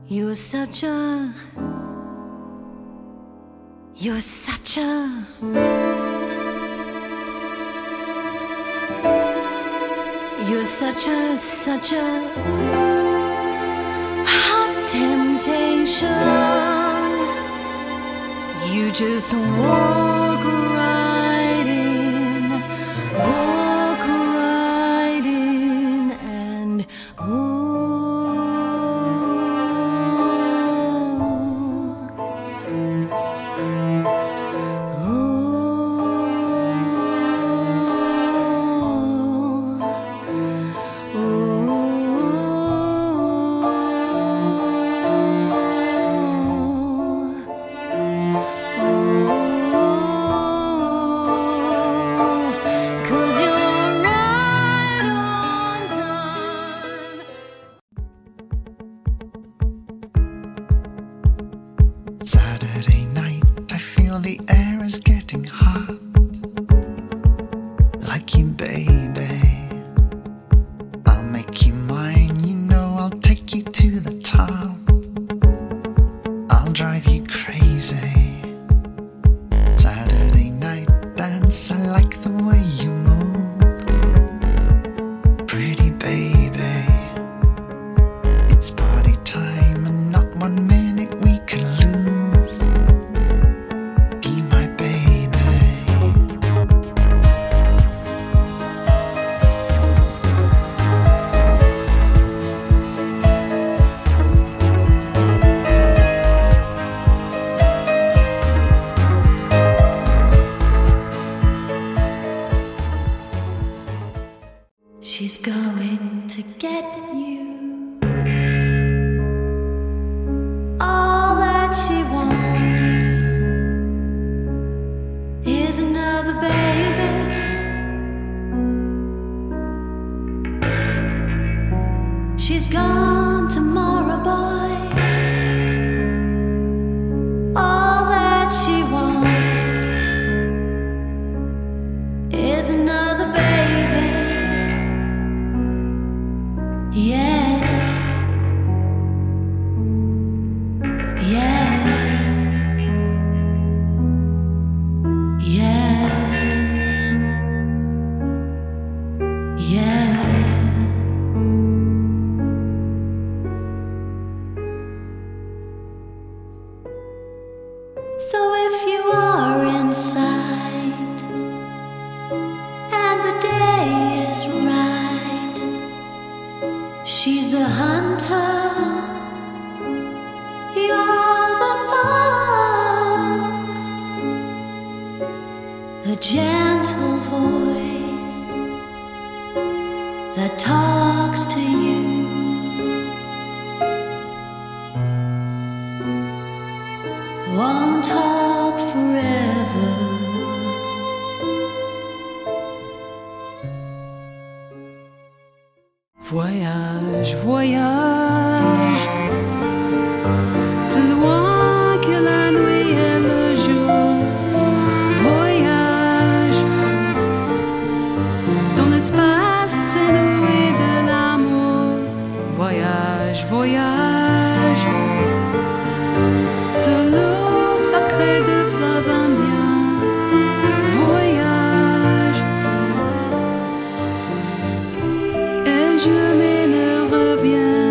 You're such a, you're such a, you're such a hot temptation. You just walk right in, walk right in, and Saturday night, I feel the air is getting hot. Like you, baby, I'll make you mine, you know I'll take you to the top. I'll drive you crazy. Saturday night dance, I like the way you move. Pretty baby, it's party time and not 1 minute we can lose. she's going to get you. All that she wants is another baby. She's gone tomorrow, boy. All that she wants is another baby. Yeah, yeah, yeah, yeah. So if you are inside and the day is right, she's the hunter, you're the fox, the gentle voice that talks to you. Won't talk forever. Voyage, voyage, plus loin que la nuit et le jour. Voyage, dans l'espace inouï de l'amour. Voyage, voyage, sur l'eau sacrée de fleuve indien. Voyage, et jamais ne reviens.